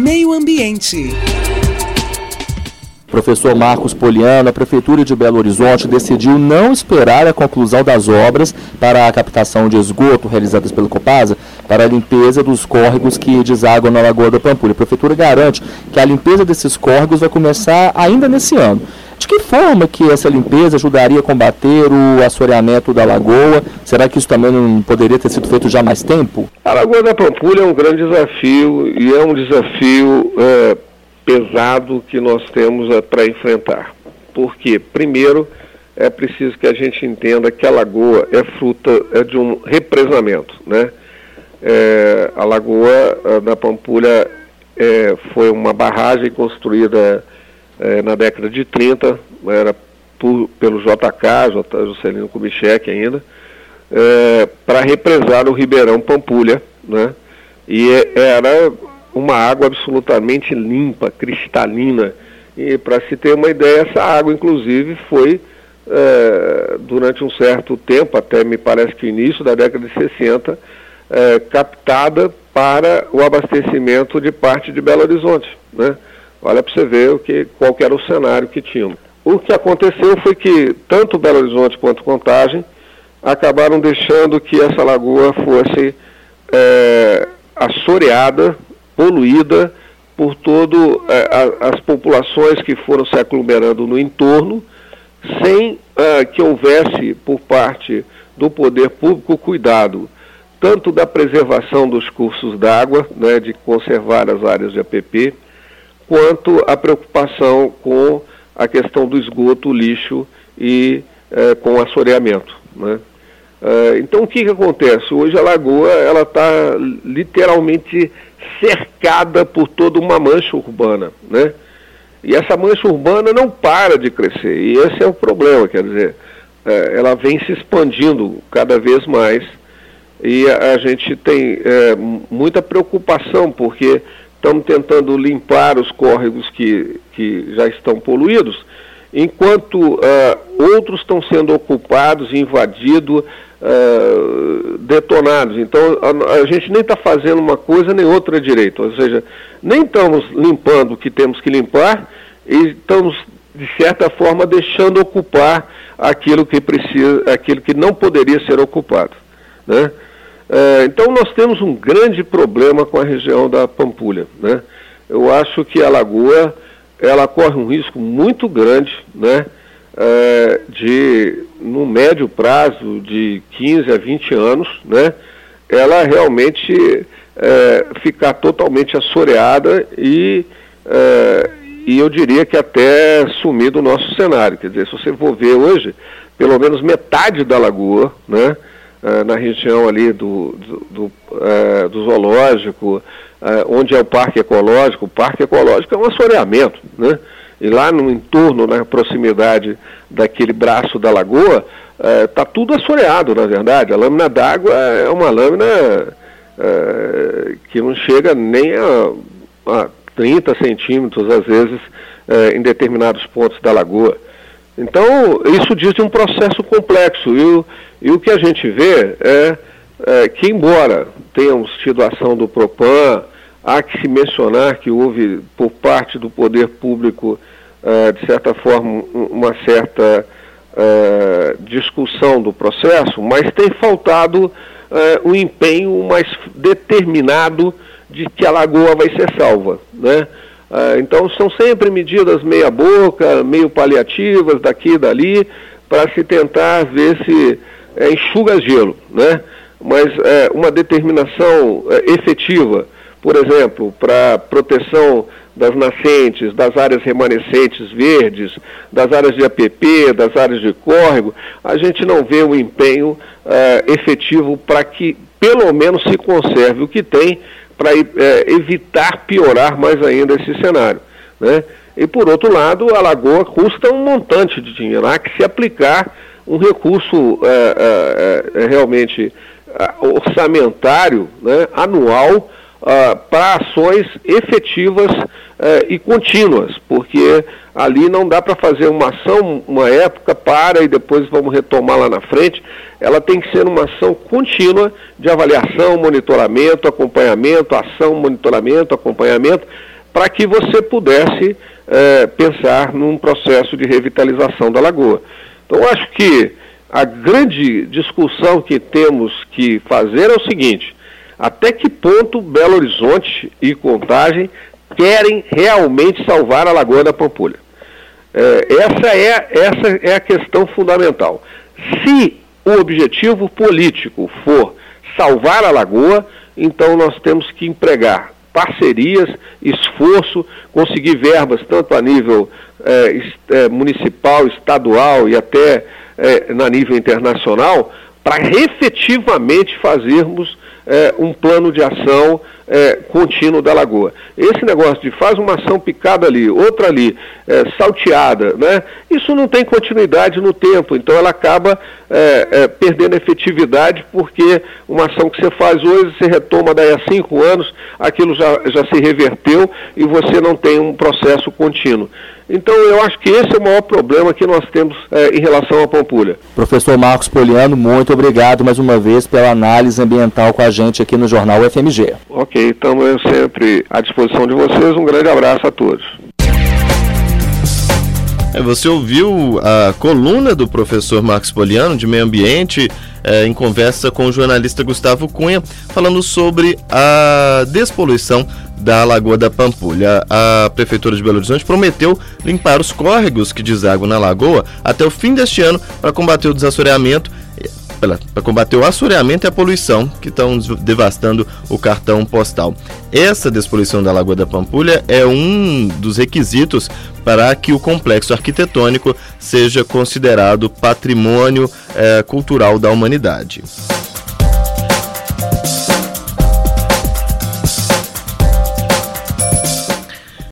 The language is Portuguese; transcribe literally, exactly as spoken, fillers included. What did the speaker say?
Meio Ambiente. Professor Marcos Poliano, a Prefeitura de Belo Horizonte decidiu não esperar a conclusão das obras para a captação de esgoto realizadas pelo Copasa para a limpeza dos córregos que desaguam na Lagoa da Pampulha. A Prefeitura garante que a limpeza desses córregos vai começar ainda nesse ano. De que forma que essa limpeza ajudaria a combater o assoreamento da lagoa? Será que isso também não poderia ter sido feito já há mais tempo? A Lagoa da Pampulha é um grande desafio e é um desafio é, pesado que nós temos é, para enfrentar. Por quê? Primeiro, é preciso que a gente entenda que a lagoa é fruta é de um represamento, né? É, a Lagoa da Pampulha é, foi uma barragem construída É, na década de trinta, era por, pelo J K, J, Juscelino Kubitschek ainda, é, para represar o Ribeirão Pampulha, né? E é, era uma água absolutamente limpa, cristalina. E para se ter uma ideia, essa água, inclusive, foi, é, durante um certo tempo, até me parece que início da década de sessenta, é, captada para o abastecimento de parte de Belo Horizonte, né? Olha para você ver o que, qual que era o cenário que tínhamos. O que aconteceu foi que tanto Belo Horizonte quanto Contagem acabaram deixando que essa lagoa fosse é, assoreada, poluída por todas é, as populações que foram se aglomerando no entorno, sem é, que houvesse por parte do poder público cuidado tanto da preservação dos cursos d'água, né, de conservar as áreas de A P P, quanto a preocupação com a questão do esgoto, lixo e eh, com o assoreamento, né? Eh, então o que, que acontece? Hoje a lagoa ela está literalmente cercada por toda uma mancha urbana, né? E essa mancha urbana não para de crescer, e esse é o problema, quer dizer, eh, ela vem se expandindo cada vez mais, e a, a gente tem eh, muita preocupação, porque estamos tentando limpar os córregos que, que já estão poluídos, enquanto uh, outros estão sendo ocupados, invadidos, uh, detonados. Então, a, a gente nem está fazendo uma coisa nem outra direito, ou seja, nem estamos limpando o que temos que limpar e estamos, de certa forma, deixando ocupar aquilo que precisa, aquilo que não poderia ser ocupado, né? É, então nós temos um grande problema com a região da Pampulha, né? Eu acho que a lagoa, ela corre um risco muito grande, né? É, de, no médio prazo, de quinze a vinte anos, né? Ela realmente é, ficar totalmente assoreada e, é, e eu diria que até sumir do nosso cenário. Quer dizer, se você for ver hoje, pelo menos metade da lagoa, né? Uh, na região ali do, do, do, uh, do zoológico, uh, onde é o parque ecológico. O parque ecológico é um assoreamento, né? E lá no entorno, na proximidade daquele braço da lagoa, está uh, tudo assoreado, na verdade. A lâmina d'água é uma lâmina uh, que não chega nem a, a trinta centímetros, às vezes, uh, em determinados pontos da lagoa. Então, isso diz de um processo complexo, e o, e o que a gente vê é, é que, embora tenhamos tido a ação do PROPAN, há que se mencionar que houve, por parte do poder público, é, de certa forma, uma certa é, discussão do processo, mas tem faltado é, um empenho mais determinado de que a lagoa vai ser salva, né? Ah, então são sempre medidas meia boca, meio paliativas daqui e dali, para se tentar ver se é, enxuga gelo, né? Mas é, uma determinação é, efetiva, por exemplo, para proteção das nascentes, das áreas remanescentes verdes, das áreas de A P P, das áreas de córrego, a gente não vê um empenho é, efetivo para que pelo menos se conserve o que tem, para é, evitar piorar mais ainda esse cenário, né? E, por outro lado, a lagoa custa um montante de dinheiro. Há que se aplicar um recurso é, é, é, realmente orçamentário, né, anual, Uh, para ações efetivas uh, e contínuas, porque ali não dá para fazer uma ação, uma época, para e depois vamos retomar lá na frente. Ela tem que ser uma ação contínua de avaliação, monitoramento, acompanhamento, ação, monitoramento, acompanhamento, para que você pudesse é, pensar num processo de revitalização da lagoa. Então, eu acho que a grande discussão que temos que fazer é o seguinte: até que ponto Belo Horizonte e Contagem querem realmente salvar a Lagoa da Pampulha? É, essa, é, essa é a questão fundamental. Se o objetivo político for salvar a lagoa, então nós temos que empregar parcerias, esforço, conseguir verbas tanto a nível é, é, municipal, estadual e até é, na nível internacional, para efetivamente fazermos é, um plano de ação é, contínuo da lagoa. Esse negócio de faz uma ação picada ali, outra ali, é, salteada, né? Isso não tem continuidade no tempo, então ela acaba é, é, perdendo efetividade, porque uma ação que você faz hoje, você retoma daí a cinco anos, aquilo já, já se reverteu e você não tem um processo contínuo. Então, eu acho que esse é o maior problema que nós temos é, em relação à Pampulha. Professor Marcos Poliano, muito obrigado mais uma vez pela análise ambiental com a gente aqui no Jornal U F M G. Ok, estamos sempre à disposição de vocês. Um grande abraço a todos. Você ouviu a coluna do professor Marcos Poliano, de Meio Ambiente, é, em conversa com o jornalista Gustavo Cunha, falando sobre a despoluição da Lagoa da Pampulha. A Prefeitura de Belo Horizonte prometeu limpar os córregos que desaguam na lagoa até o fim deste ano para combater o desassoreamento, para combater o assoreamento e a poluição que estão devastando o cartão postal. Essa despoluição da Lagoa da Pampulha é um dos requisitos para que o complexo arquitetônico seja considerado patrimônio eh, cultural da humanidade.